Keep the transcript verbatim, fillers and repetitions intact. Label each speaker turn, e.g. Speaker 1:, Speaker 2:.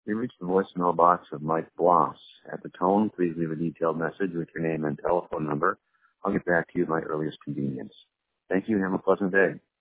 Speaker 1: You reached the voicemail box of Mike Bloss. At the tone, please leave a detailed message with your name and telephone number. I'll get back to you at my earliest convenience. Thank you and have a pleasant day.